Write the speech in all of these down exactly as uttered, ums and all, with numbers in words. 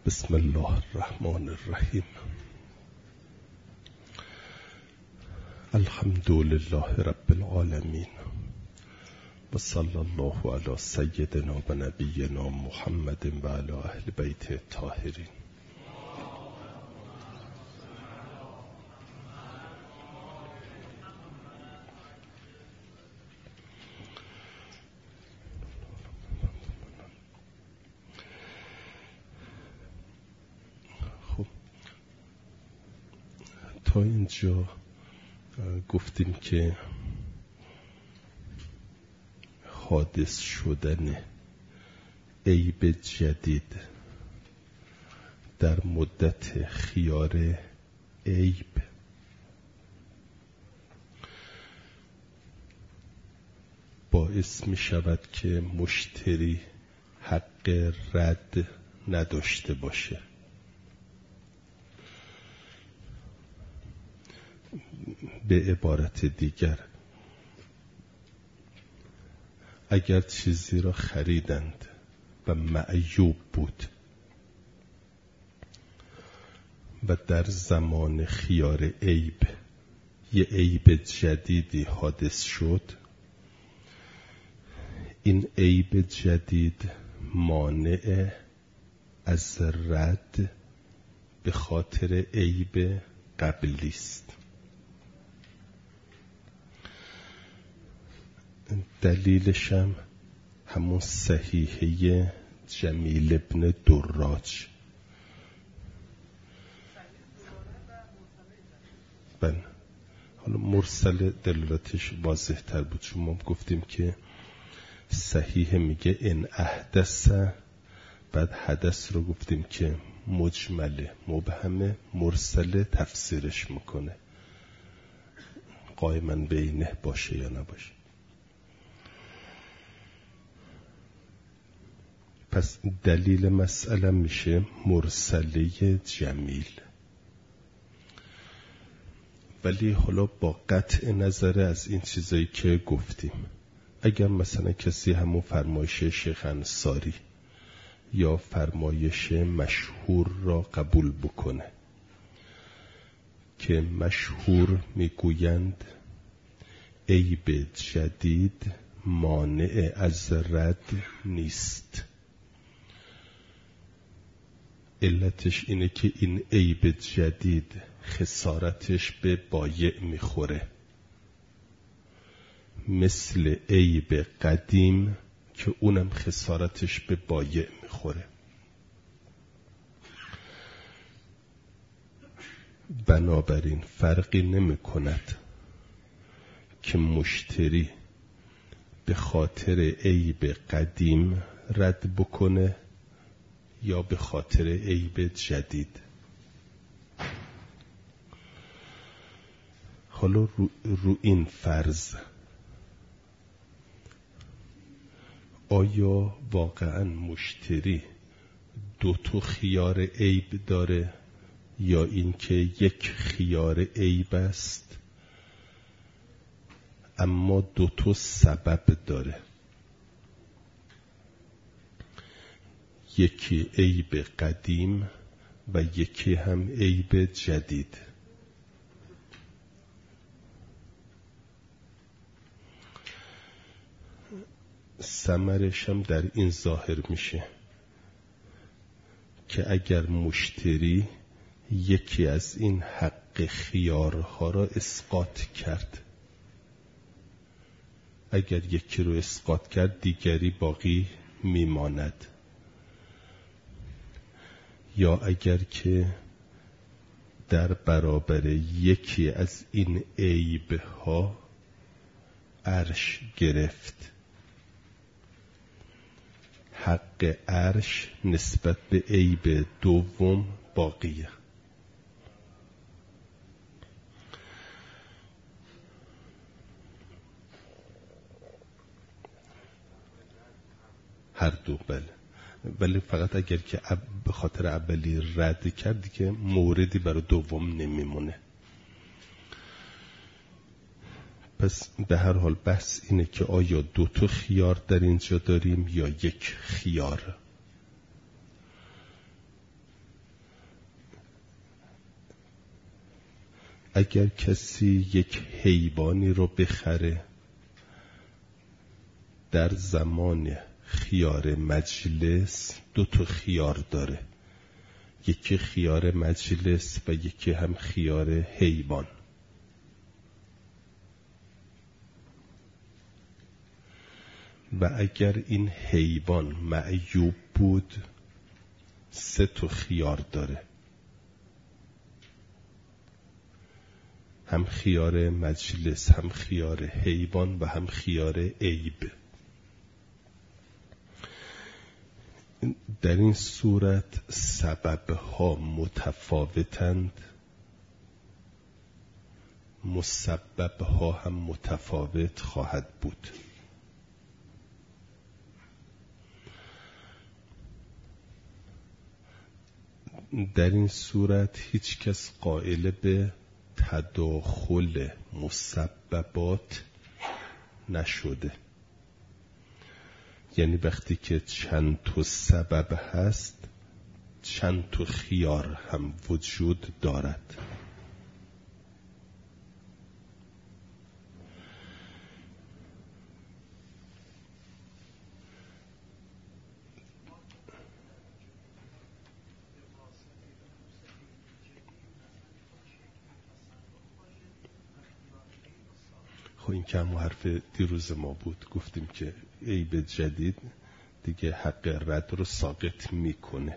بسم الله الرحمن الرحیم. الحمد لله رب العالمین و صلی الله علی سیدنا و نبینا محمد و علی اهل بیت الطاهرین. تا اینجا گفتیم که حادث شدن عیب جدید در مدت خیار عیب باعث می شود که مشتری حق رد نداشته باشه. به عبارت دیگر، اگر چیزی را خریدند و معیوب بود و در زمان خیار عیب یه عیب جدیدی حادث شد، این عیب جدید مانع از رد به خاطر عیب قبلی است. دلیلش هم همون صحیحه جمیل ابن دراج. بله، حالا مرسل دلالتش واضح تر بود، چون ما گفتیم که صحیح میگه ان احدث، بعد حدث رو گفتیم که مجمله مبهمه، مرسل تفسیرش میکنه قائما بینه باشه یا نباشه. پس دلیل مسئله میشه مرسله جمیل. ولی حالا با قطع نظر از این چیزایی که گفتیم، اگر مثلا کسی همون فرمایش شیخ انصاری یا فرمایش مشهور را قبول بکنه که مشهور میگویند عیب جدید مانع از رد نیست، علتش اینه که این عیب جدید خسارتش به بایع میخوره، مثل عیب قدیم که اونم خسارتش به بایع میخوره. بنابراین فرقی نمی کند که مشتری به خاطر عیب قدیم رد بکنه یا به خاطر عیب جدید. حالا رو, رو این فرض، آیا واقعا مشتری دو تا خیار عیب داره یا اینکه یک خیار عیب است اما دو تا سبب داره؟ یکی عیب قدیم و یکی هم عیب جدید. ثمرش هم در این ظاهر میشه که اگر مشتری یکی از این حق خیارها را اسقاط کرد، اگر یکی رو اسقاط کرد دیگری باقی میماند، یا اگر که در برابر یکی از این عیبها عرش گرفت، حق عرش نسبت به عیب دوم باقیه. هر دو، بله. ولی فقط اگر که به خاطر اولی رد کردی که موردی برای دوم نمیمونه. پس به هر حال بحث اینه که آیا دو تا خیار در اینجا داریم یا یک خیار. اگر کسی یک حیوانی رو بخره در زمان خیار مجلس دو تا خیار داره، یکی خیار مجلس و یکی هم خیار حیوان. و اگر این حیوان معیوب بود سه تا خیار داره، هم خیار مجلس، هم خیار حیوان و هم خیار عیب. در این صورت سببها متفاوتند، مسببها هم متفاوت خواهد بود. در این صورت هیچ کس قائل به تداخل مسببات نشده. یعنی وقتی که چند تا سبب هست چند تا خیار هم وجود دارد. خب این که هم حرف دیروز ما بود، گفتیم که عیب جدید دیگه حق رد رو ساقط میکنه.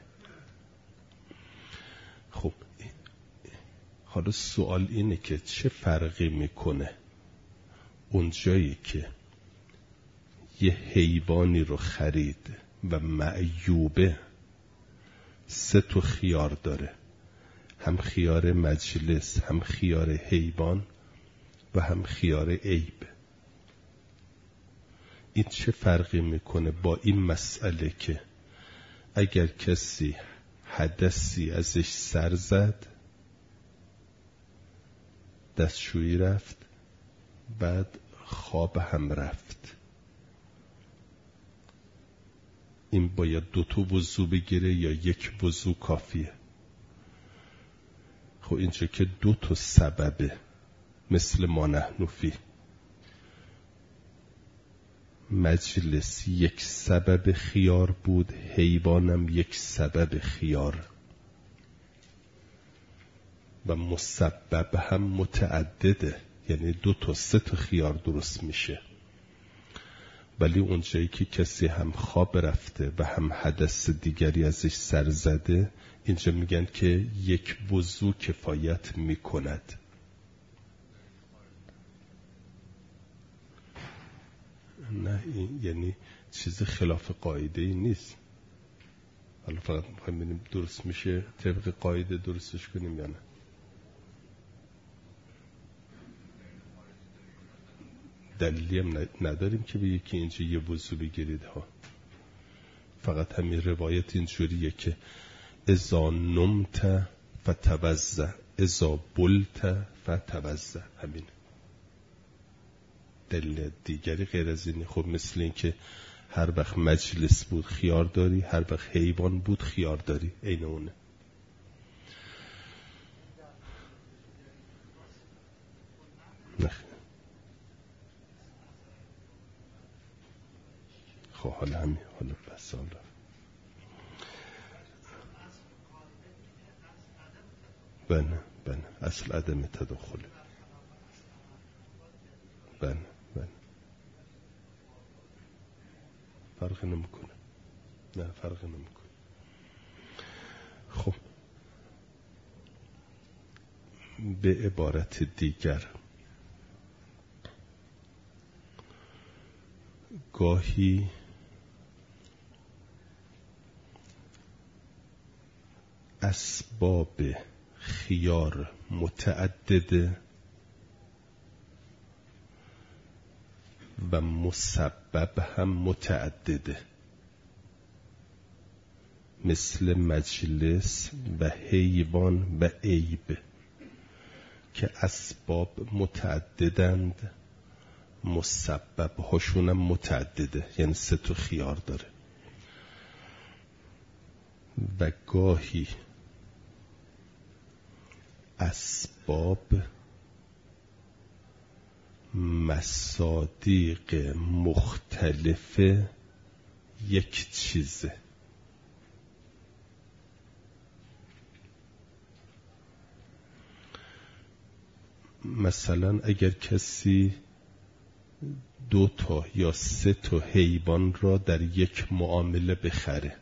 خب حالا سوال اینه که چه فرقی میکنه اون جایی که یه حیوانی رو خرید و معیوبه، سه تا خیار داره، هم خیار مجلس، هم خیار حیوان و هم خیار عیب. این چه فرقی میکنه با این مسئله که اگر کسی حدثی ازش سر زد، دستشویی رفت، بعد خواب هم رفت، این باید دو تا وضو بگیره یا یک وضو کافیه؟ خب اینجا که دو تا سببه، مثل ما نحن فی، مجلس یک سبب خیار بود، حیوانم یک سبب خیار و مسبب هم متعدده، یعنی دو تا سه تا خیار درست میشه. ولی اونجایی که کسی هم خواب رفته و هم حدث دیگری ازش سر زده، اینجا میگن که یک وضو کفایت میکند. نه این یعنی چیز خلاف قاعده ای نیست. حالا فقط میخوایم ببینیم درست میشه طبق قاعده درستش کنیم یا نه. دلیلی هم نداریم که بگه که اینجا یه وضو بگیرید ها. فقط همین روایت اینجوریه که اذا نمت فتوضأ اذا بلت فتوضأ، همین. دلیل دیگری غیر از اینه. خب مثل این که هر وقت مجلس بود خیار داری، هر وقت حیوان بود خیار داری، عین اونه. خب حالا همین، حالا بس حالا بله بله اصل عدم تداخله. بله بله فرق نمیکنه، نه فرق نمیکنه. خب به عبارت دیگر، گاهی اسباب خیار متعدده و مسبب هم متعدده، مثل مجلس و حیوان و عیب که اسباب متعددند، مسبب هاشون هم متعدده، یعنی سه تا خیار داره. و گاهی اسباب مصادیق مختلف یک چیزه. مثلا اگر کسی دو تا یا سه تا حیوان را در یک معامله بخره،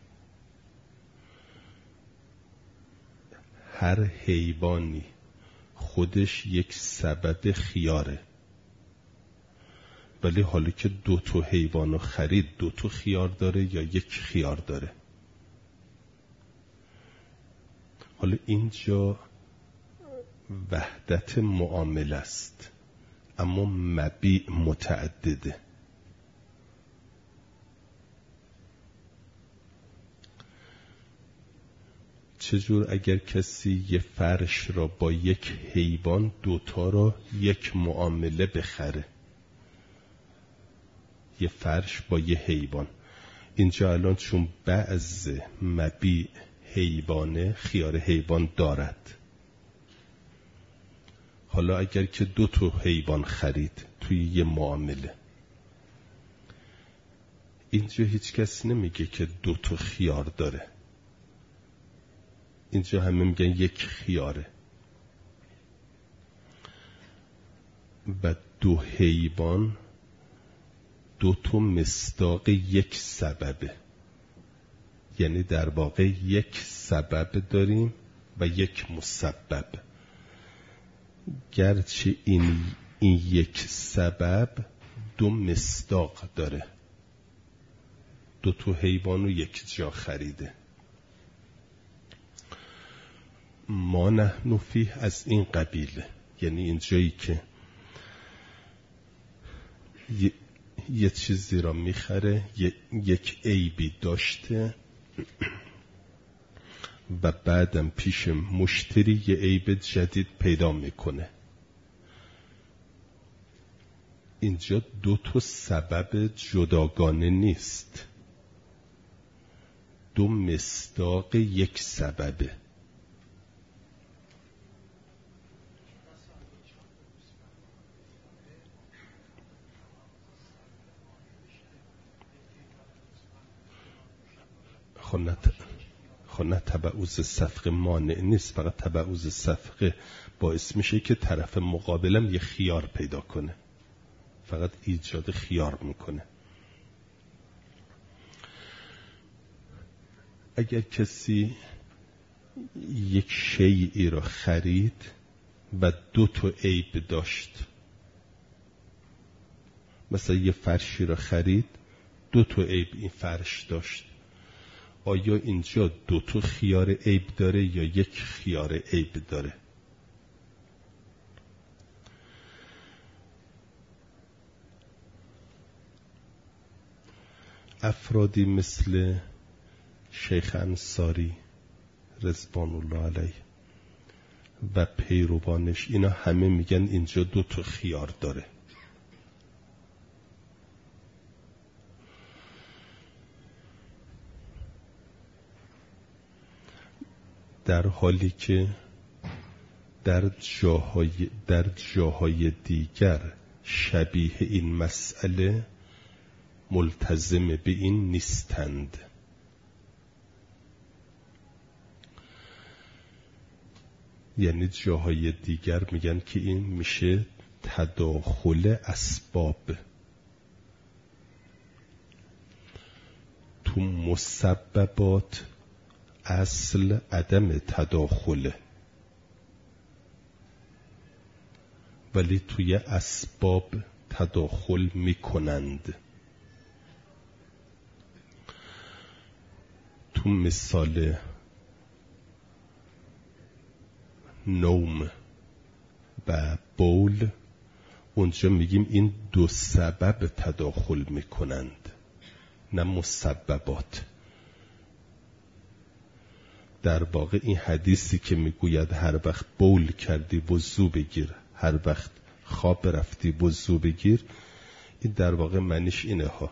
هر حیوانی خودش یک سبب خیاره، ولی حالا که دو تا حیوان رو خرید، دو تا خیار داره یا یک خیار داره؟ حالا اینجا وحدت معامله است، اما مبیع متعدده. چجور اگر کسی یه فرش را با یک حیوان، دوتا را یک معامله بخره، یه فرش با یه حیوان، اینجا الان چون بعض مبیع حیوانه، خیار حیوان دارد، حالا اگر که دو تا حیوان خرید توی یه معامله، اینجا هیچ کس نمیگه که دو تا خیار داره، اینجا همه میگن یک خیاره. و دو حیوان دو تا مصداق یک سببه، یعنی در واقع یک سبب داریم و یک مسبب، گرچه این این یک سبب دو مصداق داره، دو تا حیوان رو یک جا خریده. ما نحن فیه از این قبیله، یعنی این جایی که یه, یه چیزی را میخره، یه، یک عیبی داشته و بعدم پیش مشتری یه عیب جدید پیدا میکنه، اینجا دو تا سبب جداگانه نیست، دو مصداق یک سببه. خب نه تبعوض صفقه مانع نیست، فقط تبعوض صفقه باعث میشه که طرف مقابلم یه خیار پیدا کنه، فقط ایجاد خیار میکنه. اگر کسی یک شیئی را خرید و دو تا عیب داشت، مثلا یه فرشی را خرید، دو تا عیب این فرش داشت، آیا اینجا دو تا خیار عیب داره یا یک خیار عیب داره؟ افرادی مثل شیخ انصاری رضوان الله علیه و پیروانش، اینا همه میگن اینجا دو تا خیار داره. در حالی که در جاهای, در جاهای دیگر شبیه این مسئله ملتزم به این نیستند. یعنی جاهای دیگر میگن که این میشه تداخل اسباب، تو مسببات اصل عدم تداخله، ولی توی اسباب تداخل میکنند. تو مثال نوم و بول، اونجا میگیم این دو سبب تداخل میکنند، نه مسببات. در واقع این حدیثی که میگوید هر وقت بول کردی وضو بگیر، هر وقت خواب رفتی وضو بگیر، این در واقع معنیش اینه ها: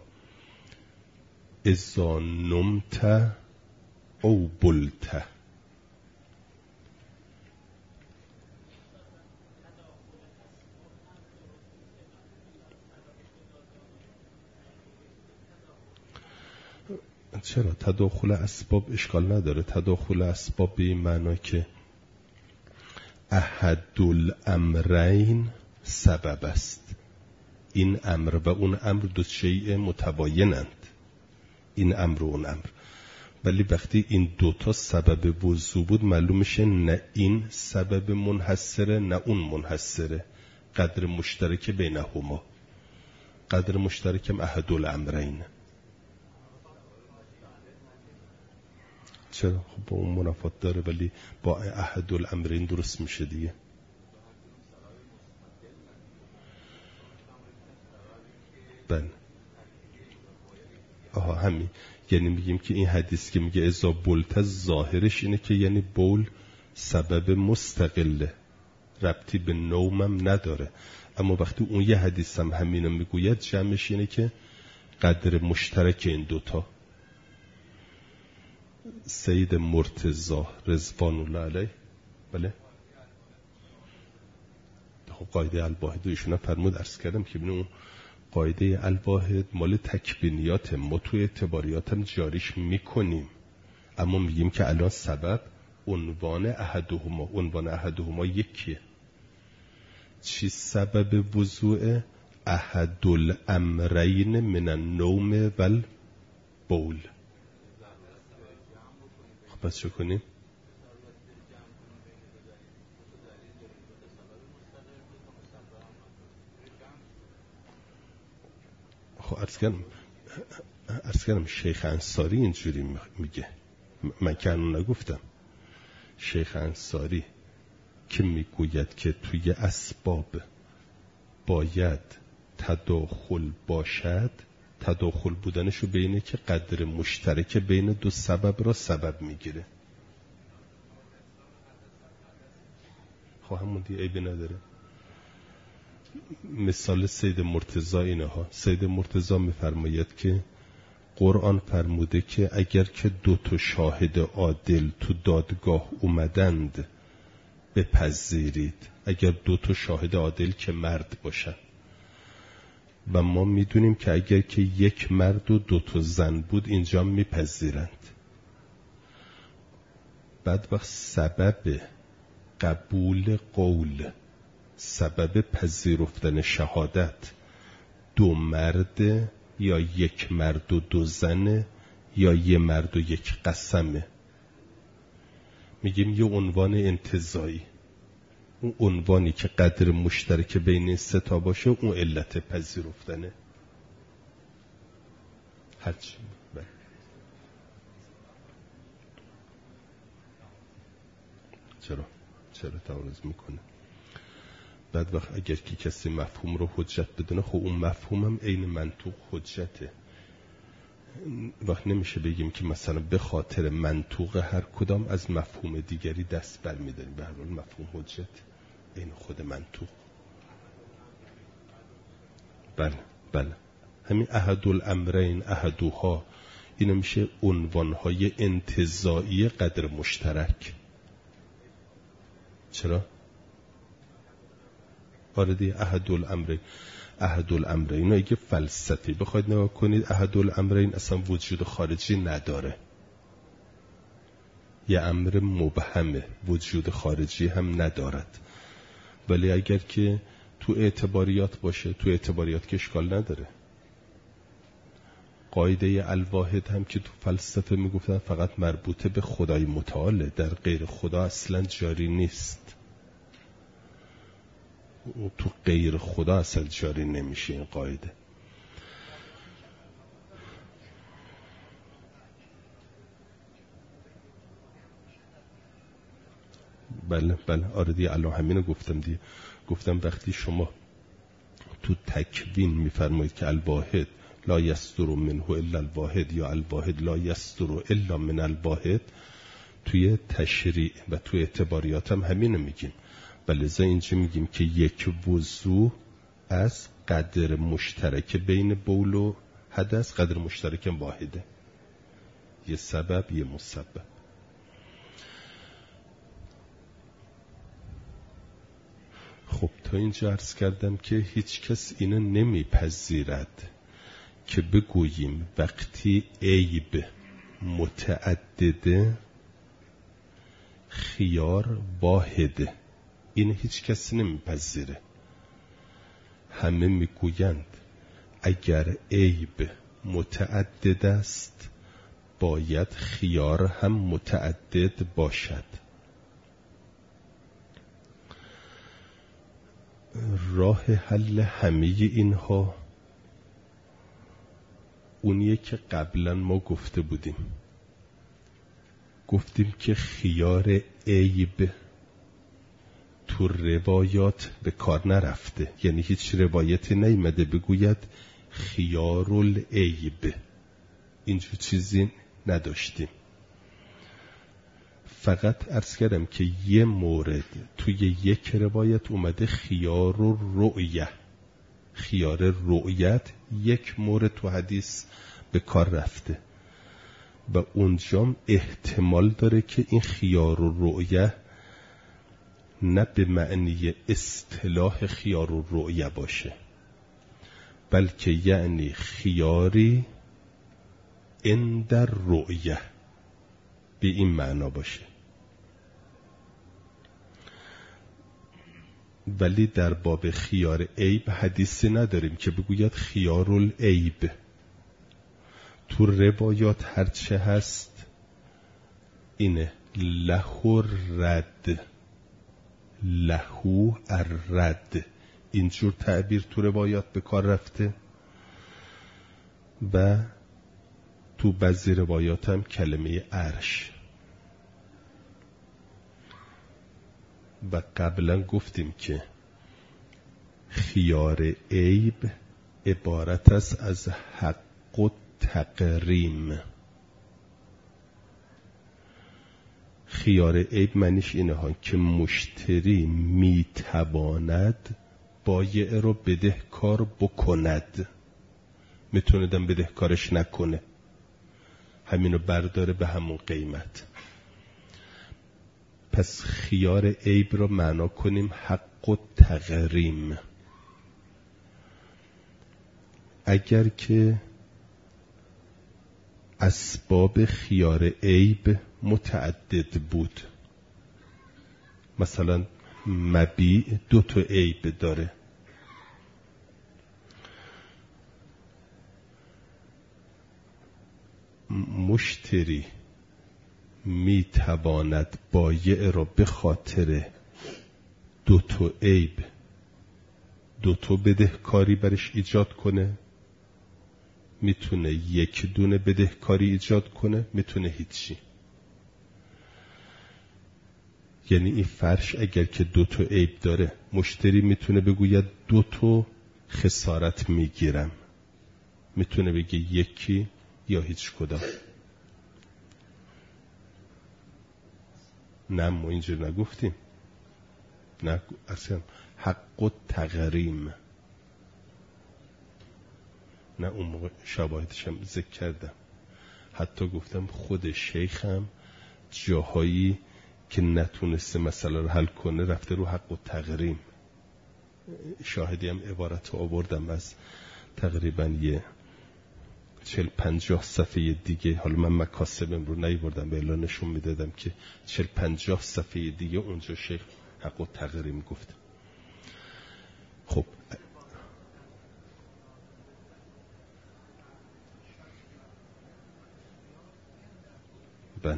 اذا نمت او بلت. چرا تداخل اسباب اشکال نداره؟ تداخل اسباب به این معنا که احد الامرین سبب است. این امر و اون امر دو شیء متباینند، این امر و اون امر. ولی وقتی این دوتا سبب وضوع بود معلوم میشه نه این سبب منحصره نه اون منحصره، قدر مشترک بینهما، قدر مشترکم احد الامرین. چرا؟ خب با اون منافات داره ولی با احد الامرین درست میشه دیگه. بله آها همین، یعنی میگیم که این حدیث که میگه اذا بولت ظاهرش اینه که یعنی بول سبب مستقله، ربطی به نومم نداره. اما وقتی اون یه حدیث هم همینو میگوید جمعش اینه که قدر مشترک این دوتا. سید مرتضی رضوان الله علیه بله خب قاعده الواحد ایشون فرمود، عرض کردم که ببین اون قاعده الواحد مال تکوینیات، ما توی اعتباریات هم جاریش میکنیم، اما میگیم که الان سبب عنوان احدهما، عنوان احدهما یکیه. چی سبب وضوع؟ احد الامرین من النوم والبول. خب پس چه کنیم؟ خب عرض کردم عرض کردم شیخ انصاری اینجوری میگه، من که اونو نگفتم. شیخ انصاری که میگوید که توی اسباب باید تداخل باشد، تداخل بودنشو بینه که قدر مشترک بین دو سبب را سبب میگیره. خب همون دیگه عیبی نداره. مثال سید مرتضی اینه ها. سید مرتضی میفرماید که قرآن فرموده که اگر که دو تا شاهد عادل تو دادگاه اومدند بپذیرید، اگر دو تا شاهد عادل که مرد باشن. و ما میدونیم که اگر که یک مرد و دو تا زن بود اینجا میپذیرند. بعد وقت سبب قبول قول، سبب پذیرفتن شهادت دو مرد یا یک مرد و دو زن یا یک مرد و یک قسمه، میگیم یه عنوان انتزاعی. اون عنوانی که قدر مشترک بین این سه تا باشه اون علت پذیرفتنه. هرچی بله. چرا؟ چرا تعارض میکنه؟ بعد وقت اگر که کسی مفهوم رو حجت بدونه، خب اون مفهوم هم عین منطوق حجته. وقت نمیشه بگیم که مثلا به خاطر منطوق هر کدام از مفهوم دیگری دست بر میداریم. به هر حال مفهوم حجت عین خود منطوق. بله بله همین احد الامرین احدوها، این میشه عنوانهای انتزاعی قدر مشترک. چرا؟ آردی احد الامرین احد الامرین اگه فلسفی بخواید نگاه کنید، احد الامرین اصلا وجود خارجی نداره، یه امر مبهمه، وجود خارجی هم ندارد. ولی اگر که تو اعتباریات باشه، تو اعتباریات که اشکال نداره. قاعده الواحد هم که تو فلسفه میگفتن فقط مربوطه به خدای متعاله، در غیر خدا اصلا جاری نیست. تو غیر خدا اصلا جاری نمیشه این قاعده. بله بله آره دیگه الان همینو گفتم دیگه. گفتم وقتی شما تو تکوین میفرمایید که الواحد لا یستر منه الا الواحد یا الواحد لا یستر الا من الواحد، توی تشریع و توی اعتباریات هم همینو میگیم. ولذا اینجا میگیم که یک وضوع از قدر مشترک بین بول و حدث، قدر مشترک واحده، یه سبب یه مسبب. خب تا اینجا عرض کردم که هیچ کس اینو نمیپذیرد که بگوییم وقتی عیب متعدده، خیار واحده. این هیچ کسی نمیپذیره. همه میگویند اگر عیب متعدد است باید خیار هم متعدد باشد. راه حل همه اینها اونیه که قبلا ما گفته بودیم. گفتیم که خیار عیب تو روایات به کار نرفته، یعنی هیچ روایتی نیامده بگوید خیار العیب، اینجور چیزی نداشتیم. فقط عرض کردم که یه مورد توی یک روایت اومده خیار الرؤیه، خیار رؤیت یک مورد تو حدیث به کار رفته و اونجام احتمال داره که این خیار الرؤیه نه به معنی اصطلاح خیار الرؤیه باشه، بلکه یعنی خیاری عند الرؤیه، به این معنا باشه. ولی در باب خیار عیب حدیثی نداریم که بگوید خیار العیب. تو روایات هرچه هست اینه لهو رد، لهو الرد، اینجور تعبیر تو روایات به کار رفته و تو بعضی روایات هم کلمه عرش. و قبلا گفتیم که خیار عیب عبارت است از حق و تقریم. خیار عیب معنیش اینه ها که مشتری میتواند بایع رو بدهکار بکند، میتونه دم بدهکارش نکنه، همینو برداره به همون قیمت. پس خیار عیب رو معنا کنیم حق و تقریم. اگر که اسباب خیار عیب متعدد بود، مثلا مبیع دو تا عیب داره، مشتری می تواند بایع را به خاطر دو تا عیب دو تا بدهکاری برش ایجاد کنه، میتونه یک دونه بدهکاری ایجاد کنه، میتونه هیچی. یعنی این فرش اگر که دو تا عیب داره، مشتری میتونه بگوید دو تا خسارت میگیرم، میتونه بگه یکی یا هیچ کدام. نه ما اینجور نگفتیم، نه اصلا حق و تقریم. نه اون موقع شواهدش هم ذکر کردم، حتی گفتم خود شیخم جاهایی که نتونسته مسئله رو حل کنه رفته رو حق و تقریم. شاهدی هم عبارت آوردم از تقریبا یه چل پنجاه صفحه دیگه، حالا من مکاسبم رو نیوردم به اعلان نشون میدادم که چل پنجاه صفحه دیگه اونجا شیخ حق و تقریم گفت. خب بن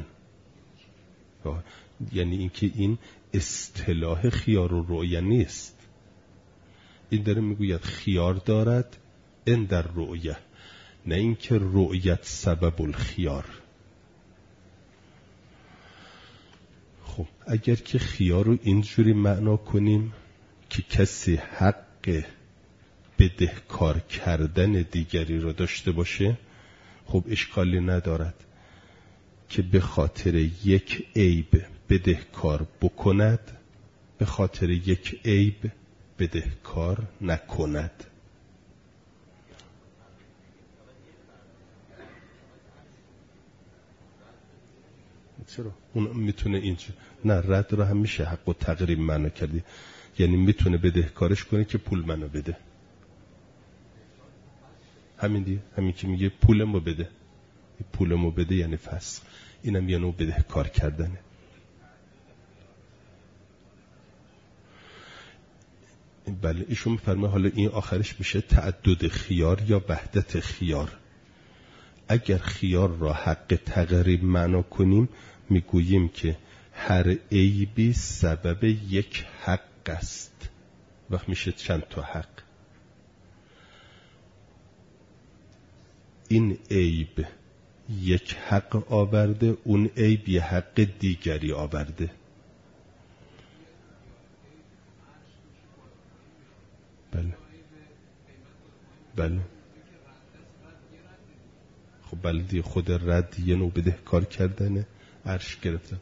یعنی اینکه این اصطلاح خیار و رؤیه نیست، این داره میگوید خیار دارد این در رؤیه، نه اینکه رؤیت سبب الخیار. خب اگر که خیار رو اینجوری معنا کنیم که کسی حق بدهکار کردن دیگری رو داشته باشه، خب اشکالی ندارد که به خاطر یک عیب بدهکار بکند، به خاطر یک عیب بدهکار نکند. چرا؟ اون میتونه اینجا نه رد رو هم میشه حق و تقریم معنا کردی، یعنی میتونه بدهکارش کنه که پول منو بده، همین دیگه، همین که میگه پولمو بده، پولمو بده یعنی فسخ. اینم یه نوع بدهکار کردنه. بله ایشون میفرمه حالا این آخرش میشه تعدد خیار یا وحدت خیار. اگر خیار را حق تقریب معنا کنیم میگوییم که هر عیبی سبب یک حق است. وقت میشه چند تا حق. این عیب یک حق آورده، اون عیب یه حق دیگری آورده. بله بله خب بله دیگه خود رد یه نوع بدهکار کردنه. عرش گرفتم.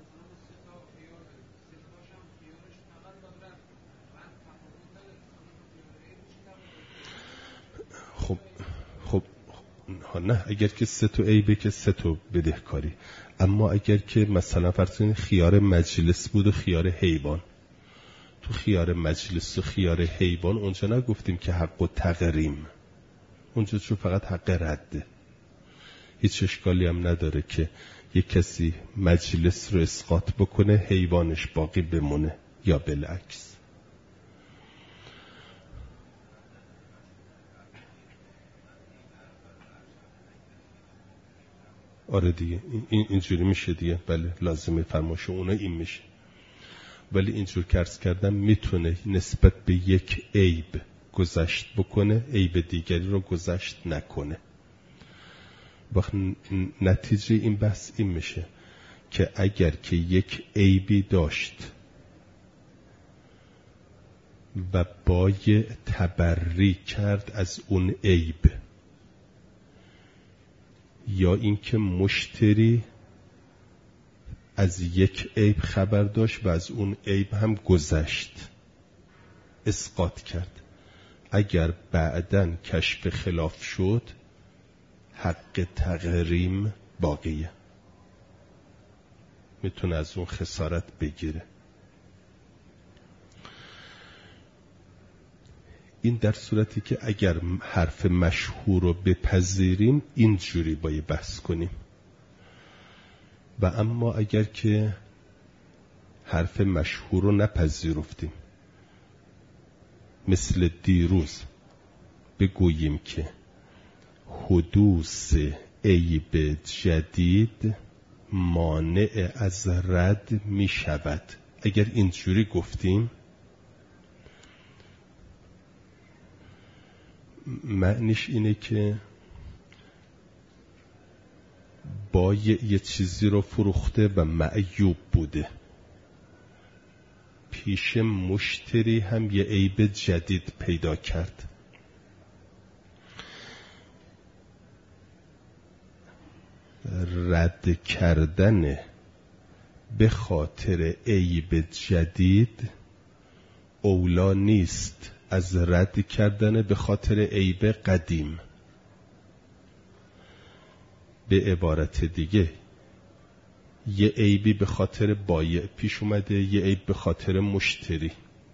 خب خب نه اگر که سه تا عیبه که سه تا بدهکاری. اما اگر که مثلا فرض کنید خیار مجلس بود و خیار حیوان، تو خیار مجلس و خیار حیوان اونجا نگفتیم که حق و تقریم، اونجا چون فقط حق رده. هیچ اشکالی هم نداره که یک کسی مجلس رو اسقاط بکنه حیوانش باقی بمونه یا بالعکس. آره دیگه این اینجوری میشه دیگه. بله لازمه فرمایش اونا این میشه. ولی اینجور که عرض کردم میتونه نسبت به یک عیب گذشت بکنه، عیب دیگری رو گذشت نکنه. وقت نتیجه این بحث این میشه که اگر که یک عیبی داشت و بای تبری کرد از اون عیب، یا اینکه مشتری از یک عیب خبر داشت و از اون عیب هم گذشت اسقاط کرد، اگر بعداً کشف خلاف شد حق تقریم باقیه، میتونه از اون خسارت بگیره. این در صورتی که اگر حرف مشهور رو بپذیریم اینجوری باید بحث کنیم. و اما اگر که حرف مشهور رو نپذیرفتیم، مثل دیروز بگوییم که حدوث عیب جدید مانع از رد می شود، اگر اینجوری گفتیم معنیش اینه که با یه چیزی رو فروخته و معیوب بوده، پیش مشتری هم یه عیب جدید پیدا کرد. رد کردن به خاطر عیب جدید اولا نیست از رد کردن به خاطر عیب قدیم. به عبارت دیگه یه عیبی به خاطر بایع پیش اومده، یه عیب به خاطر مشتری.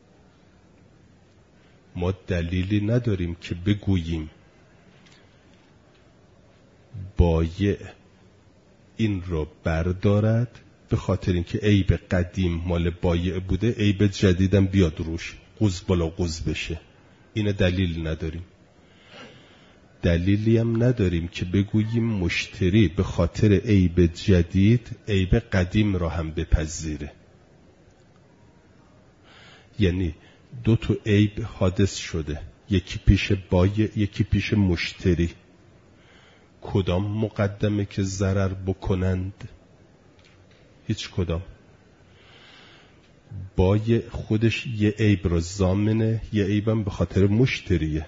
ما دلیلی نداریم که بگوییم بایع این رو بردارد به خاطر اینکه عیب قدیم مال بایع بوده، عیب جدیدم بیاد روش قوز بالا قوز بشه. این دلیل نداریم. دلیلی هم نداریم که بگوییم مشتری به خاطر عیب جدید عیب قدیم را هم بپذیره. یعنی دو تا عیب حادث شده، یکی پیش بایع یکی پیش مشتری. کدام مقدمه که ضرر بکنند؟ هیچ کدام. بایع خودش یه عیب رو ضامنه، یه عیبم به خاطر مشتریه.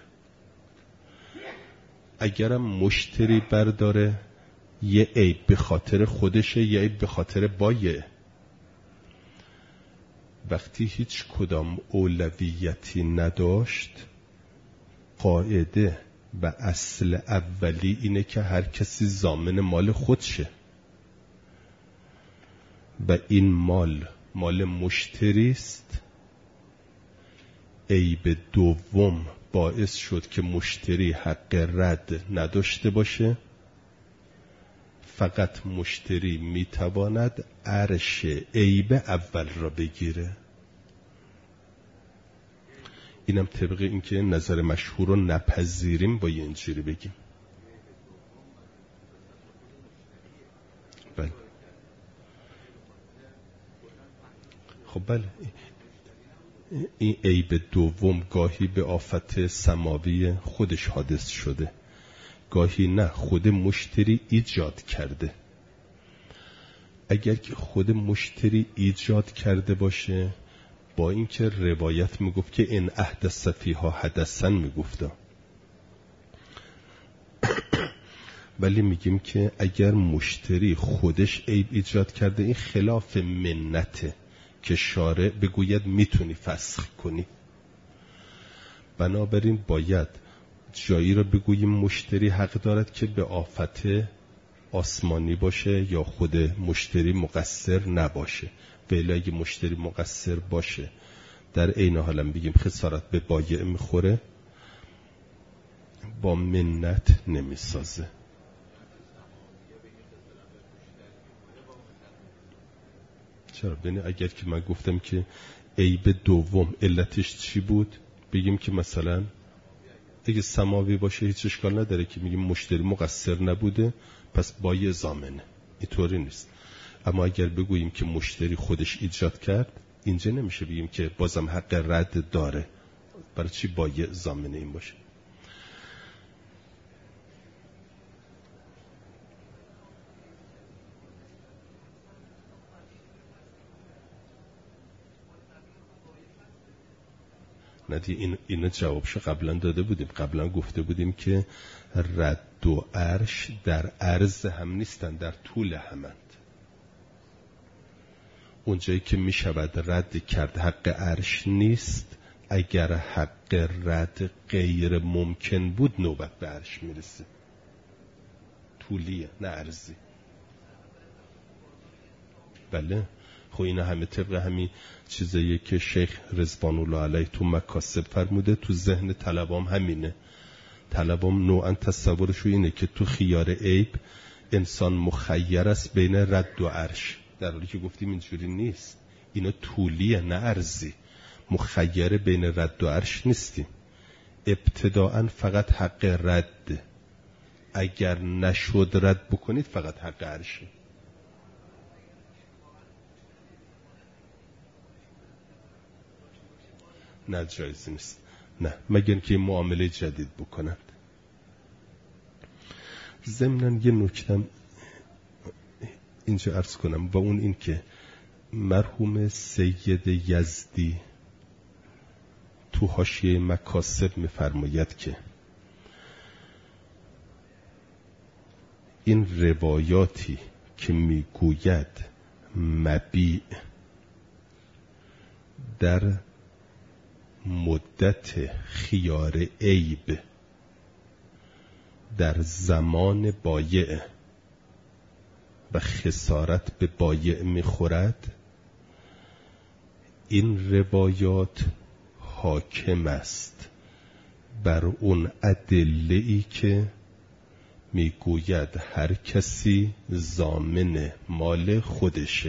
اگرم مشتری برداره یه عیب به خاطر خودشه، یه عیب به خاطر بایع. وقتی هیچ کدام اولویتی نداشت، قاعده و اصل اولی اینه که هر کسی ضامن مال خودشه و این مال مال مشتری است. عیب دوم باعث شد که مشتری حق رد نداشته باشه فقط مشتری میتواند عرش عیب اول را بگیره. اینم طبق این که نظر مشهور رو نپذیریم با اینجوری بگیم. بله خب بله، این عیب دوم گاهی به آفت سماوی خودش حادث شده، گاهی نه خود مشتری ایجاد کرده. اگر که خود مشتری ایجاد کرده باشه، با اینکه روایت میگفت که این احدث فیها حدثا میگفته، ولی میگیم که اگر مشتری خودش عیب ایجاد کرده، این خلاف منته که شارع بگوید میتونی فسخ کنی. بنابراین باید جایی را بگوییم مشتری حق دارد که به آفت آسمانی باشه یا خود مشتری مقصر نباشه. ولی اگه مشتری مقصر باشه، در عین حال هم بگیم خسارت به بایع میخوره، با منت نمیسازه. چرا؟ ببین اگر که من گفتم که عیب دوم علتش چی بود، بگیم که مثلا اگه سماوی باشه هیچ اشکال نداره که میگیم مشتری مقصر نبوده پس بایع ضامنه. اینطوری نیست. اما اگر بگوییم که مشتری خودش ایجاد کرد، اینجا نمیشه بگیم که بازم حق رد داره. برای چی بایع ضامنه این باشه؟ ندی این اینا جوابشو قبلا داده بودیم. قبلا گفته بودیم که رد و عرش در عرض هم نیستن، در طول همند. اونجایی که می شود رد کرد حق عرش نیست، اگر حق رد غیر ممکن بود نوبت به عرش میرسه. طولیه نه عرضی. بله خب اینا همه طبق همین چیزاییه که شیخ رضوان الله علیه تو مکاسب فرموده. تو ذهن طلبام همینه. طلبام نوعا تصورشو اینه که تو خیار عیب انسان مخیر است بین رد و عرش، در حالی که گفتیم اینجوری نیست. اینا طولیه نه عرضی. مخیر بین رد و عرش نیستیم. ابتداعا فقط حق رد، اگر نشد رد بکنید فقط حق عرشه. نه جایز نیست، نه مگر اینکه این معامله جدید بکنند. ضمناً یه نکته اینجا عرض کنم و اون این که مرحوم سید یزدی تو حاشیه مکاسب می‌فرماید که این روایاتی که میگوید مبیع در مدت خیار عیب در زمان بایع و خسارت به بایع میخورد، این روایات حاکم است بر اون ادله‌ای که میگوید هر کسی ضامن مال خودشه.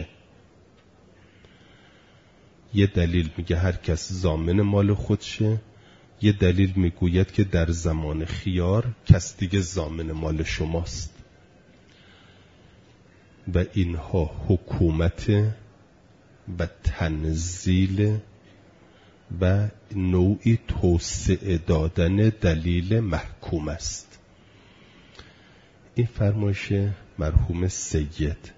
یه دلیل میگه هر کس ضامن مال خودشه، یه دلیل میگوید که در زمان خیار کس دیگه ضامن مال شماست. و اینها حکومت و تنزیل و نوعی توسعه دادن دلیل محکوم است. این فرمایش مرحوم سید.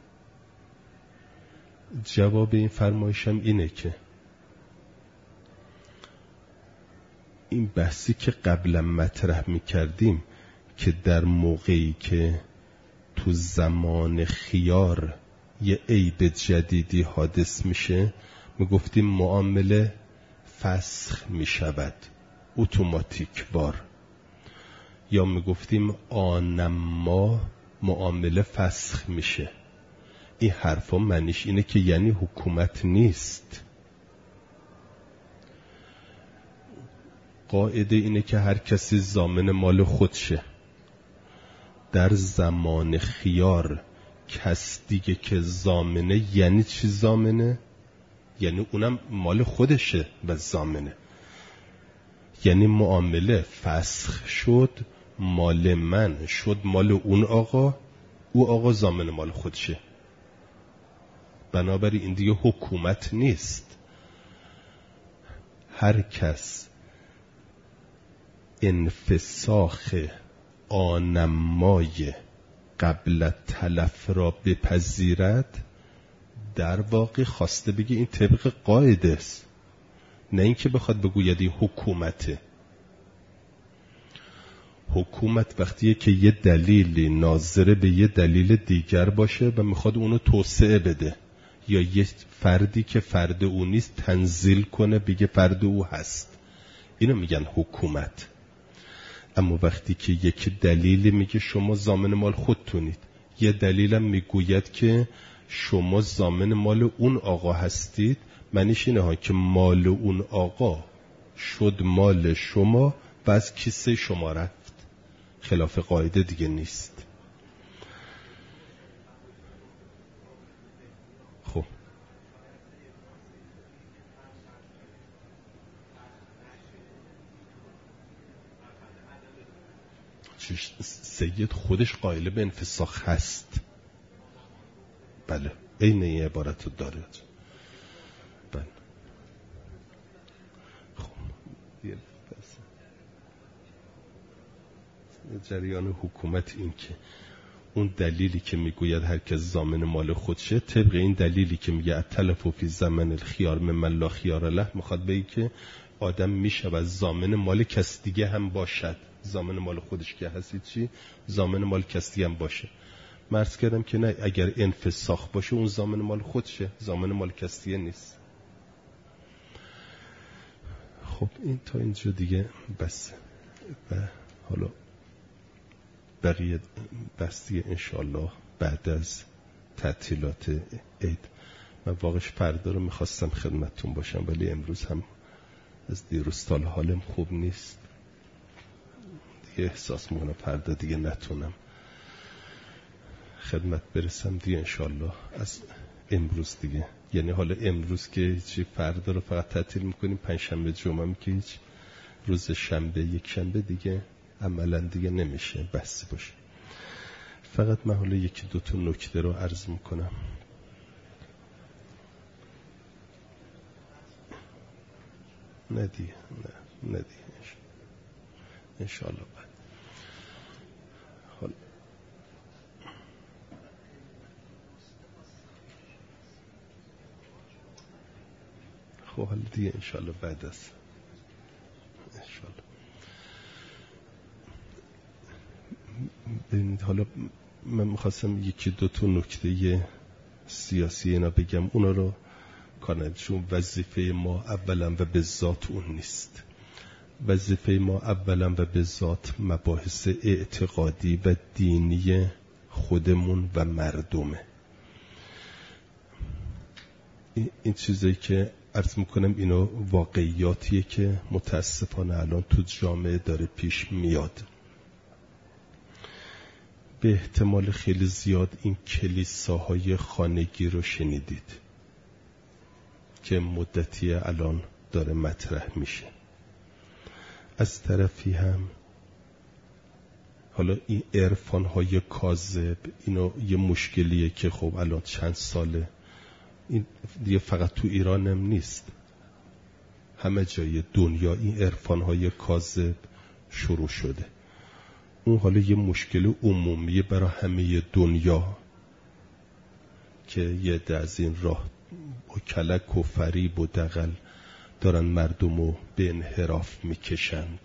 جواب این فرمایشم اینه که این بحثی که قبلا مطرح میکردیم که در موقعی که تو زمان خیار یه عیب جدیدی حادث میشه، میگفتیم معامله فسخ میشود اتوماتیک بار، یا میگفتیم آنما معامله فسخ میشه. این حرفا معنیش اینه که یعنی حکومت نیست. قاعده اینه که هر کسی ضامن مال خودشه. در زمان خیار کس دیگه که ضامنه، یعنی چی ضامنه؟ یعنی اونم مال خودشه و ضامنه، یعنی معامله فسخ شد، مال من شد مال اون آقا، او آقا ضامن مال خودشه. بنابراین این دیگه حکومت نیست. هر کس انفساخ آنمای قبل تلف را بپذیرد، در واقع خواسته بگه این طبق قاعده است، نه اینکه بخواد بگوید این حکومته. حکومت وقتیه که یه دلیلی ناظره به یه دلیل دیگر باشه و میخواد اونو توسعه بده، یا یه فردی که فرد او نیست تنزیل کنه بگه فرد او هست، اینو میگن حکومت. اما وقتی که یک دلیلی میگه شما ضامن مال خودتونید، یه دلیلم میگوید که شما ضامن مال اون آقا هستید، معنیش اینه ها که مال اون آقا شد مال شما و از کیسه شما رفت، خلاف قاعده دیگه نیست. خب سید خودش قائل به انفساخ هست. بله این این عبارت رو داره. بله خب جریان حکومت این که اون دلیلی که میگوید هر کس ضامن مال خودشه، طبق این دلیلی که میگه التلف فی زمن الخیار ممن لا خیار له، میخواد بگه که آدم میشود ضامن مال کس دیگه هم باشد. ضامن مال خودش که هستی چی؟ ضامن مال کس دیگه هم باشه. مرز کردم که نه، اگر انفساخ باشه اون ضامن مال خودشه، ضامن مال کس دیگه نیست. خب این تا اینجا دیگه بس، و حالا بقیه بس دیگه انشالله بعد از تعطیلات عید. من واقعش فردا رو میخواستم خدمتتون باشم، ولی امروز هم از دیروز تا حالم خوب نیست دیگه، احساس میکنم فردا دیگه نتونم خدمت برسم دیگه. انشالله از امروز دیگه، یعنی حالا امروز که هیچی، فردا رو فقط تعطیل میکنیم، پنجشنبه جمعه که هیچ، روز شنبه یک شنبه دیگه عملا دیگه نمیشه بس باشه. فقط من حالا یکی دو تا نکته رو عرض میکنم. نه دیگه نه نه دیگه انشالله بعد. حالا خب حالا دیگه انشالله بعد از انشالله. ببینید حالا من میخواستم یکی دو تا نکته سیاسی اینا بگم، اونا رو کارند، چون وظیفه ما اولا و به ذات اون نیست. وظیفه ما اولا و به ذات مباحث اعتقادی و دینی خودمون و مردمه. این چیزایی که عرض میکنم اینا واقعیاتیه که متاسفانه الان تو جامعه داره پیش میاد. به احتمال خیلی زیاد این کلیساهای خانگی رو شنیدید که مدتی الان داره مطرح میشه. از طرفی هم حالا این عرفان‌های کاذب، اینا یه مشکلیه که خب الان چند ساله، این دیگه فقط تو ایران هم نیست، همه جای دنیا این عرفان‌های کاذب شروع شده. اون حالا یه مشکل عمومی برای همه دنیا که یه ده از این راه با کلک و فریب و دغل دارن مردم رو به انحراف میکشند.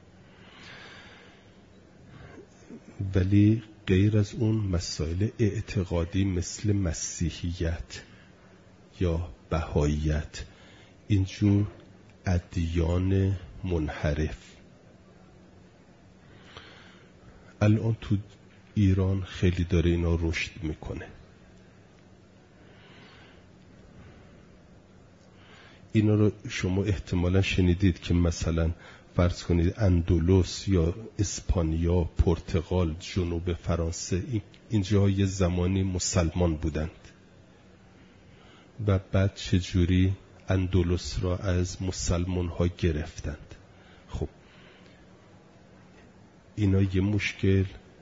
ولی غیر از اون مسائل اعتقادی مثل مسیحیت یا بهاییت، اینجور ادیان منحرف الان تو ایران خیلی داره اینا رشد میکنه. اینا رو شما احتمالا شنیدید که مثلا فرض کنید اندلس یا اسپانیا، پرتغال، جنوب فرانسه، اینجا یه زمانی مسلمان بودند و بعد چجوری اندلس را از مسلمان ها گرفتند. خب اینا یه مشکل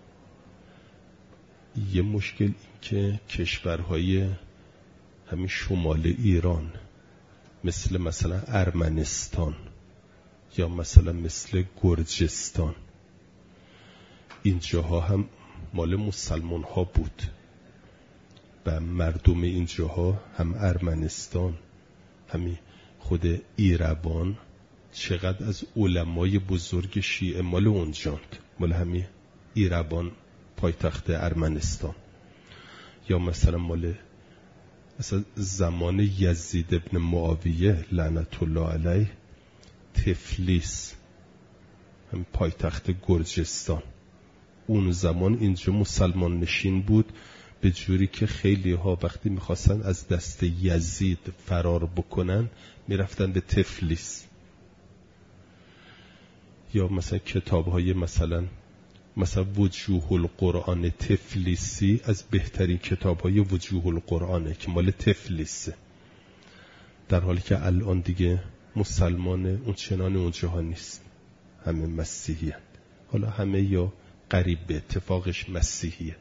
یه مشکل این که کشورهای همین شمال ایران مثل مثلا ارمنستان یا مثلا مثل گرجستان، اینجاها هم مال مسلمان ها بود و مردم اینجاها هم ارمنستان همین خود ایروان چقدر از علمای بزرگ شیعه مال اونجاند، مال همین ایروان پایتخت ارمنستان. یا مثلا مال مثلا زمان یزید ابن معاویه لعنت الله علیه تفلیس هم پایتخت گرجستان، اون زمان اینجا مسلمان نشین بود، به جوری که خیلی ها وقتی میخواستن از دست یزید فرار بکنن میرفتن به تفلیس. یا مثلا کتاب های مثلا مثلا وجوه القرآن تفلیسی از بهترین کتاب های وجوه القرآنه که مال تفلیسه، در حالی که الان دیگه مسلمان اون چنان اونجاها نیست، همه مسیحی هست. حالا همه یا قریب به اتفاقش مسیحیه.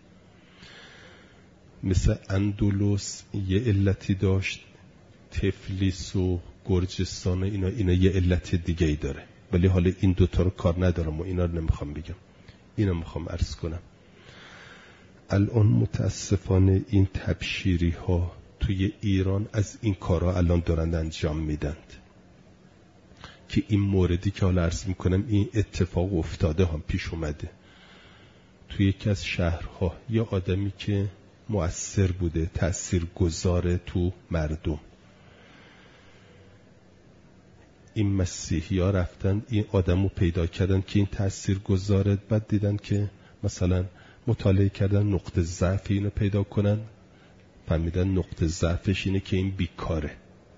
مثل اندلس یه علتی داشت، تفلیس و گرجستان اینا اینا یه علت دیگه ای داره، ولی حالا این دوتا رو کار ندارم و اینا رو نمیخوام بگم، اینا میخوام عرض کنم. الان متاسفانه این تبشیری ها توی ایران از این کارها الان دارند انجام میدند که این موردی که حالا عرض میکنم این اتفاق افتاده هم پیش اومده توی یکی از شهرها. یه آدمی که مؤثر بوده، تأثیر گذاره تو مردم، این مسیحی ها رفتن این آدمو پیدا کردن که این تأثیر گذاره، بعد دیدن که مثلا مطالعه کردن نقطه ضعف اینو پیدا کنن، فهمیدن نقطه ضعفش اینه که این بیکاره.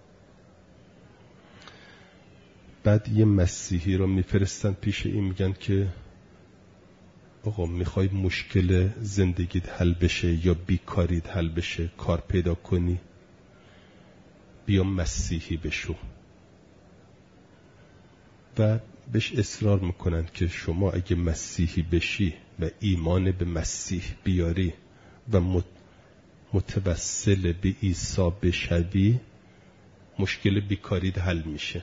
بعد یه مسیحی رو میفرستن پیش این، میگن که آقا میخوای مشکل زندگیت حل بشه یا بیکاریت حل بشه، کار پیدا کنی، بیا مسیحی بشو. و بهش اصرار میکنن که شما اگه مسیحی بشی و ایمان به مسیح بیاری و متوسل به عیسی بشوی، مشکل بیکاریت حل میشه.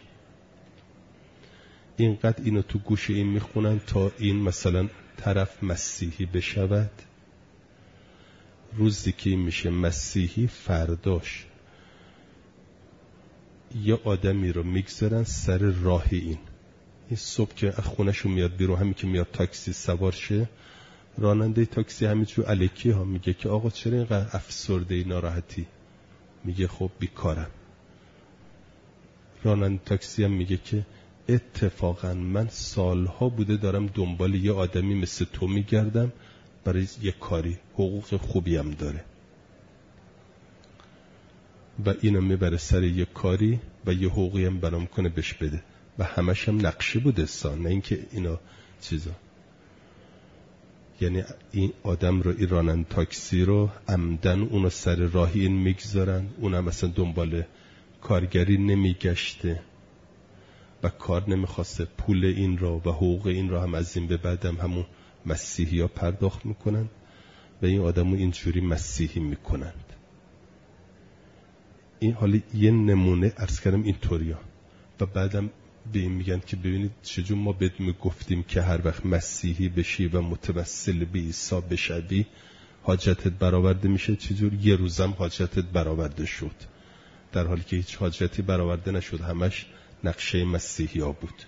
اینقدر اینو تو گوش این میخونن تا این مثلا طرف مسیحی بشود. روزی که این میشه مسیحی، فرداش یه آدمی رو میگذارن سر راه این این صبح که از خونه‌شو میاد بیرون، همین که میاد تاکسی سوار شه، راننده تاکسی همینجور الکی ها میگه که آقا چرا اینقدر افسرده ای، ناراحتی؟ میگه خب بیکارم. راننده تاکسی هم میگه که اتفاقا من سالها بوده دارم دنبال یه آدمی مثل تو میگردم برای یه کاری، حقوق خوبی هم داره، و اینو میبره سر یه کاری و یه حقوقی هم برام کنه بهش بده، و همش هم نقشه بوده سان، نه اینکه اینا چیزا. یعنی این آدم رو، این راننده تاکسی رو عمدن اونو سر راهی این میگذارن، اونم مثلا دنبال کارگری نمیگشته و کار نمیخواسته، پول این را و حقوق این را هم از این به بعدم همون مسیحی ها پرداخت میکنن و این آدمو اینجوری مسیحی میکنند. این حالی یه نمونه عرض کردم اینطوریا، و بعدم به این میگن که ببینید چجور ما بهت میگفتیم که هر وقت مسیحی بشی و متوسل به عیسی بشوی حاجتت برآورده میشه، چجور یه روزم حاجتت برآورده شد، در حالی که هیچ حاجتی برآورده نشد، همش نقشه مسیحی ها بود.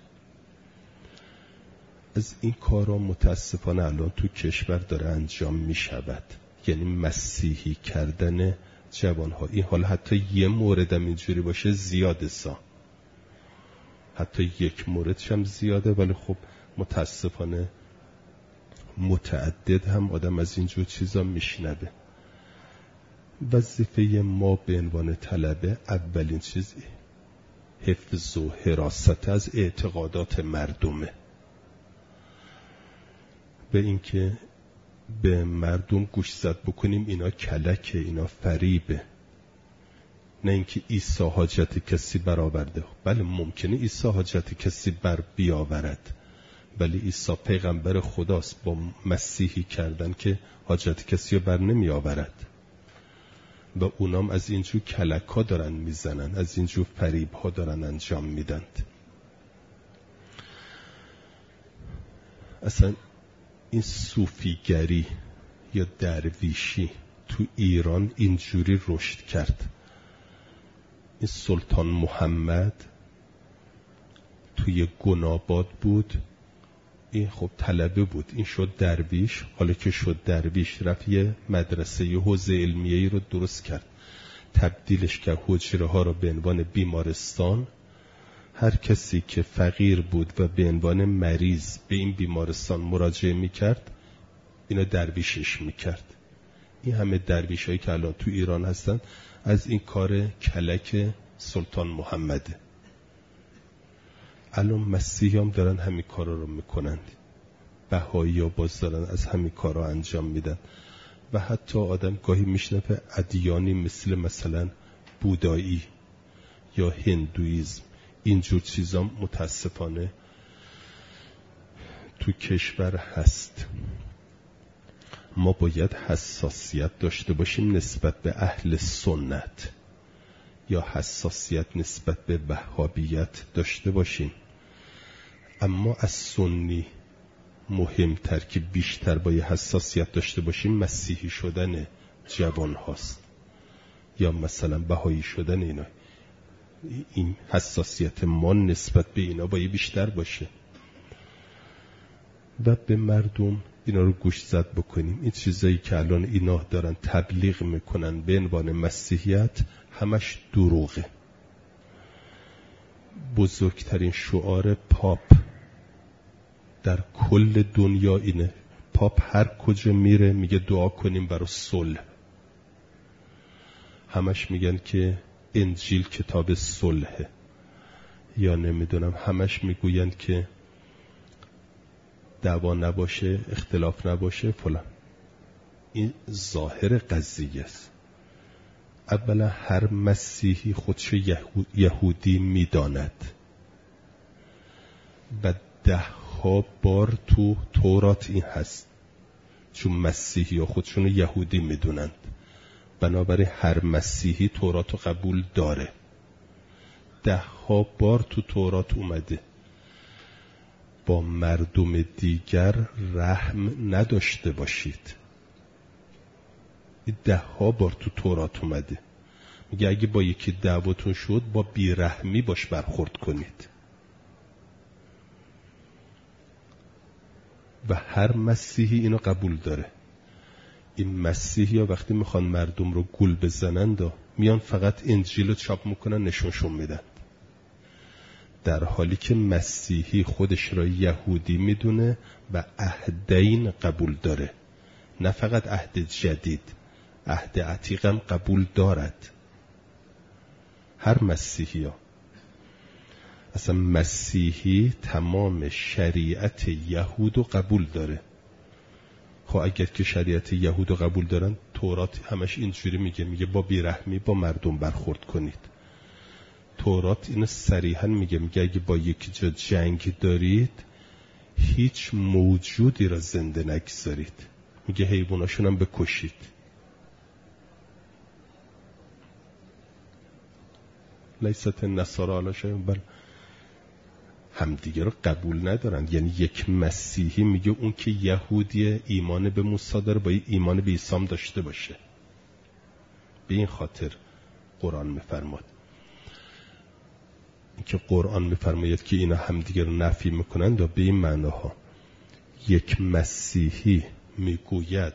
از این کارا متاسفانه الان تو کشور داره انجام میشود، یعنی مسیحی کردن جوانها. این حالا حتی یه موردم اینجوری باشه زیاده سا، حتی یک موردش هم زیاده، ولی خب متاسفانه متعدد هم آدم از اینجور چیزا میشنوه. وظیفه ما به عنوان طلبه اولین چیزی حفظ و حراست از اعتقادات مردمه. به اینکه به مردم گوشزد بکنیم اینا کلکه، اینا فریبه، نه اینکه عیسی حاجت کسی برآورده. بله ممکنه عیسی حاجت کسی بر بیاورد، ولی عیسی پیغمبر خداست، با مسیحی کردن که حاجت کسی رو بر نمی آورد. و اونام از اینجور کلک ها دارن میزنن، از اینجور فریب ها دارن انجام میدند. اصلا این صوفیگری یا درویشی تو ایران اینجوری رشد کرد. این سلطان محمد توی گناباد بود، این خب طلبه بود، این شد درویش. حالا که شد درویش رفت یه مدرسه یه حوزه علمیه‌ای رو درست کرد، تبدیلش کرد حجره ها رو به عنوان بیمارستان. هر کسی که فقیر بود و به عنوان مریض به این بیمارستان مراجعه میکرد اینا درویشش میکرد. این همه درویش هایی که الان تو ایران هستن از این کار کلک سلطان محمده. الان مسیحی هم دارن همین کارا رو میکنند، بهایی ها باز دارن از همین کارا انجام میدن. و حتی آدم گاهی میشنفه ادیانی مثل مثلا بودایی یا هندویزم، اینجور چیزا متاسفانه تو کشور هست. ما باید حساسیت داشته باشیم نسبت به اهل سنت، یا حساسیت نسبت به وهابیت داشته باشیم. اما از سنی مهمتر که بیشتر باید حساسیت داشته باشیم مسیحی شدن جوان هاست، یا مثلا بهایی شدن اینا. این حساسیت ما نسبت به اینا باید بیشتر باشه و به مردم اینا رو گوش زد بکنیم. این چیزایی که الان اینا دارن تبلیغ میکنن به عنوان مسیحیت همش دروغه. بزرگترین شعار پاپ در کل دنیا اینه. پاپ هر کجا میره میگه دعا کنیم برای صلح. همش میگن که انجیل کتاب صلحه، یا نمیدونم همش میگوین که دعوا نباشه، اختلاف نباشه فلان. این ظاهر قضیه است. اولا هر مسیحی خودش یهودی میداند و ده ها بار تو تورات این هست، چون مسیحی ها خودشون یهودی میدونند. بنابراین هر مسیحی تورات رو قبول داره. ده ها بار تو تورات اومده با مردم دیگر رحم نداشته باشید. ده ها بار تو تورات اومده، میگه اگه با یکی دعواتون شد با بیرحمی باش برخورد کنید. و هر مسیحی اینو قبول داره. این مسیحی ها وقتی میخوان مردم رو گول بزنند و میان فقط انجیل رو چاپ میکنن نشونشون میدن، در حالی که مسیحی خودش را یهودی میدونه و عهدین قبول داره، نه فقط عهد جدید، عهد عتیق هم قبول دارد. هر مسیحی ها اصلا مسیحی تمام شریعت یهود رو قبول داره. خب اگر که شریعت یهود رو قبول دارن، تورات همش اینجوری میگه، میگه با بیرحمی با مردم برخورد کنید. تورات اینو صریحا میگه، میگه اگه با یکی جا جنگ دارید هیچ موجودی را زنده نگذارید، میگه حیواناشون هم بکشید. لیست النصارى علی شیء، بل همدیگه رو قبول ندارن. یعنی یک مسیحی میگه اون که یهودی ایمان به موسی داره باید ایمان به عیسی هم داشته باشه. به این خاطر قرآن میفرماد، که قرآن میفرماید که اینا همدیگه رو نفی میکنند و به این معناها. یک مسیحی میگوید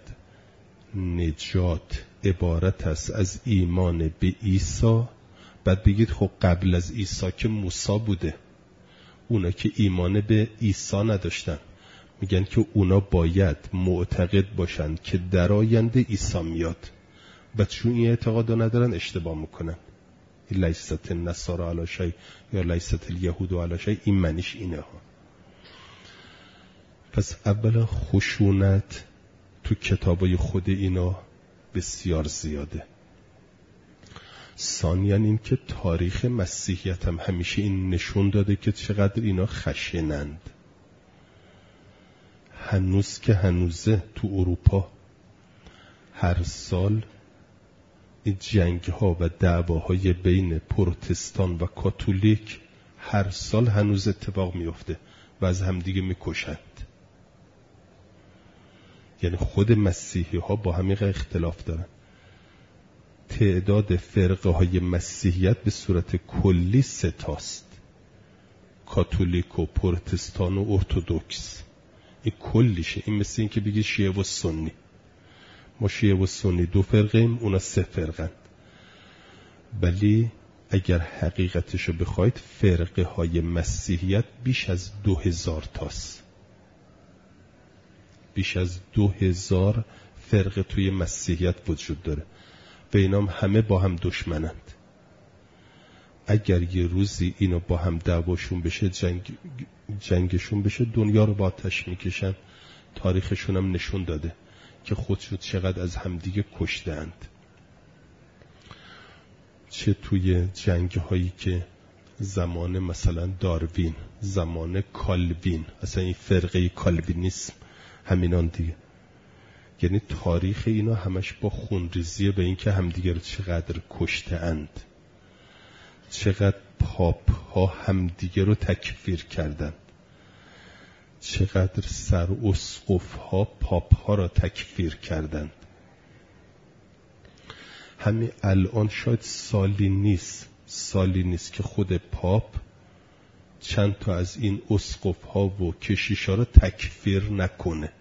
نجات عبارت است از ایمان به عیسی، بعد بگید خب قبل از عیسی که موسی بوده، اونا که ایمان به عیسی نداشتن، میگن که اونا باید معتقد باشن که در آینده عیسی میاد، و چون این اعتقاد ندارن اشتباه میکنن. لیست النصارى علی شیء یا لیست الیهود علی شیء، این معنیش اینه ها. پس اولا خشونت تو کتابای خود اینا بسیار زیاده. ثانیاً این که تاریخ مسیحیت هم همیشه این نشون داده که چقدر اینا خشنند. هنوز که هنوزه تو اروپا هر سال این جنگ ها و دعواهای بین پروتستان و کاتولیک هر سال هنوز اتفاق میفته و از همدیگه میکشند. یعنی خود مسیحی ها با همین اختلاف دارن. تعداد فرقه های مسیحیت به صورت کلی سه تاست: کاتولیک و پروتستان و ارتدوکس. این کلیشه. این مثل این که بگی شیعه و سنی. ما شیعه و سنی دو فرقه ایم، اونا سه فرقند. ولی اگر حقیقتشو بخواید فرقه های مسیحیت بیش از دو هزار تاست. بیش از دو هزار فرقه توی مسیحیت وجود داره و اینام همه با هم دشمنند. اگر یه روزی اینو با هم دعواشون بشه، جنگ جنگشون بشه، دنیا رو با آتش میکشن. تاریخشون هم نشون داده که خودشون چقدر از همدیگه کشتند. چه توی جنگ هایی که زمان مثلا داروین، زمان کالوین، اصلا این فرقه کالوینیسم همینان دیگه. یعنی تاریخ اینا همش با خونریزیه به این که همدیگه رو چقدر کشته اند، چقدر پاپ ها همدیگه رو تکفیر کردن، چقدر سر اسقف ها پاپ ها را تکفیر کردن. همین الان شاید سالی نیست سالی نیست که خود پاپ چند تا از این اسقف ها و کشیش ها را تکفیر نکنه.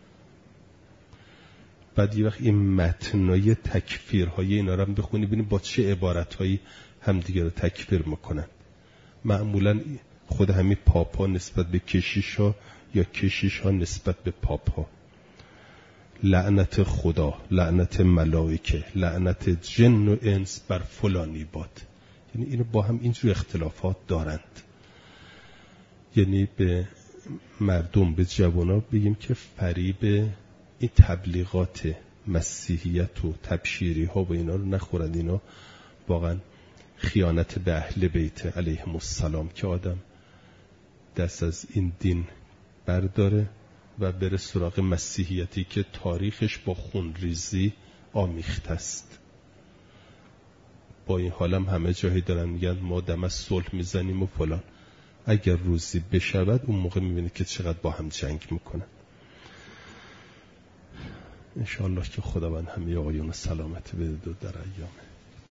بعد یه وقت این متنای تکفیرهای اینا رو هم بخونی ببینی با چه عبارتهایی همدیگه رو تکفیر میکنن. معمولا خود همین پاپ ها نسبت به کشیش ها یا کشیش ها نسبت به پاپ ها. لعنت خدا، لعنت ملائکه، لعنت جن و انس بر فلانی باد. یعنی اینو با هم اینجور اختلافات دارند. یعنی به مردم، به جوانا بگیم که فریب این تبلیغات مسیحیت و تبشیری ها و اینا رو نخورند. اینا واقعا خیانت به اهل بیت علیهم السلام که آدم دست از این دین برداره و بره سراغ مسیحیتی که تاریخش با خونریزی آمیخته است. با این حالم همه جایی دارن میگن ما دم از صلح میزنیم و فلان. اگر روزی بشود اون موقع میبینه که چقدر با هم جنگ میکنن. انشاءالله که خداوند همه آقایون سلامت بده در ایام